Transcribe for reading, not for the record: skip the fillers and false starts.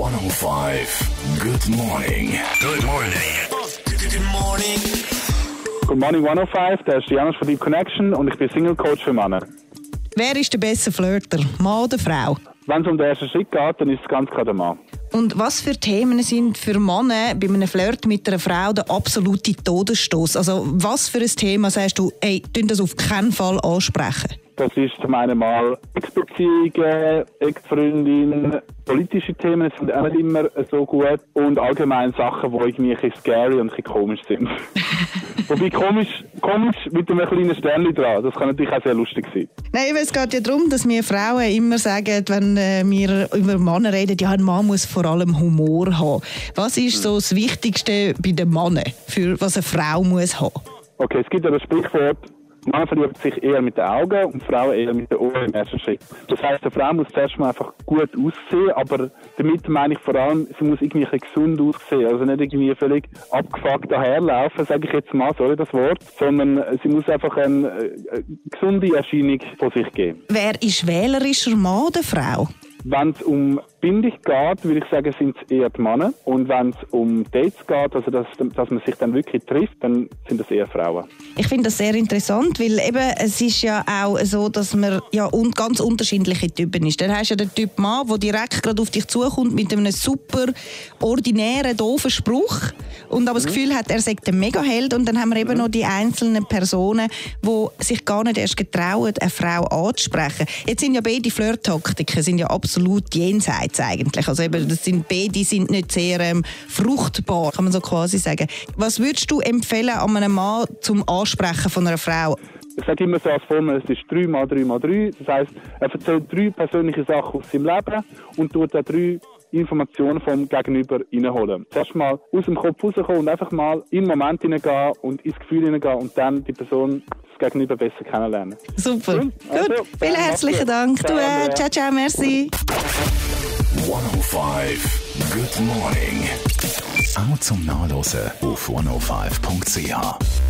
105. Good morning. Good morning. Good morning. Good morning 105, der ist Janus von Deep Connection und ich bin Single-Coach für Männer. Wer ist der beste Flirter, Mann oder Frau? Wenn es um den ersten Schritt geht, dann ist es ganz klar der Mann. Und was für Themen sind für Männer bei einem Flirt mit einer Frau der absolute Todesstoß? Also was für ein Thema sagst du, tun das auf keinen Fall ansprechen? Das ist zum einen mal Ex-Beziehungen, Ex-Freundin, politische Themen sind auch nicht immer so gut und allgemein Sachen, die irgendwie ein bisschen scary und ein bisschen komisch sind. Wobei komisch mit einem kleinen Sternchen dran, das kann natürlich auch sehr lustig sein. Nein, es geht ja darum, dass wir Frauen immer sagen, wenn wir über Männer reden, ja, ein Mann muss vor allem Humor haben. Was ist so das Wichtigste bei den Männern, für was eine Frau muss haben? Okay, es gibt ja das Sprichwort, Männer verlieben sich eher mit den Augen und Frauen eher mit den Ohren im ersten Schritt. Das heisst, eine Frau muss zuerst mal einfach gut aussehen, aber damit meine ich vor allem, sie muss irgendwie ein bisschen gesund aussehen. Also nicht irgendwie völlig abgefuckt daherlaufen, sage ich jetzt mal, sorry das Wort, sondern sie muss einfach eine gesunde Erscheinung von sich geben. Wer ist wählerischer, Mann oder Frau? Wenn es um Bindung geht, würde ich sagen, sind es eher die Männer. Und wenn es um Dates geht, also dass man sich dann wirklich trifft, dann sind es eher Frauen. Ich finde das sehr interessant, weil eben, es ist ja auch so, dass man ja ganz unterschiedliche Typen ist. Dann hast du ja den Typ Mann, der direkt gerade auf dich zukommt mit einem super ordinären, doofen Spruch und aber das Gefühl hat, er sei ein Megaheld. Und dann haben wir eben noch die einzelnen Personen, die sich gar nicht erst getrauen, eine Frau anzusprechen. Jetzt sind ja beide Flirt-Taktiken sind ja absolut jenseits eigentlich. Also eben, beide sind nicht sehr fruchtbar, kann man so quasi sagen. Was würdest du empfehlen an einem Mann zum Ansprechen von einer Frau? Ich sage immer so als Formel, es ist 3x3x3. Das heisst, er erzählt 3 persönliche Sachen aus seinem Leben und tut dann 3 Informationen vom Gegenüber reinholen. Zuerst mal aus dem Kopf rauskommen und einfach mal in den Moment hineingehen und ins Gefühl hineingehen und dann die Person das Gegenüber besser kennenlernen. Super. Gut, vielen herzlichen Dank. Du, ciao, merci. 105. Good morning. Auch zum Nachlesen auf 105.ch.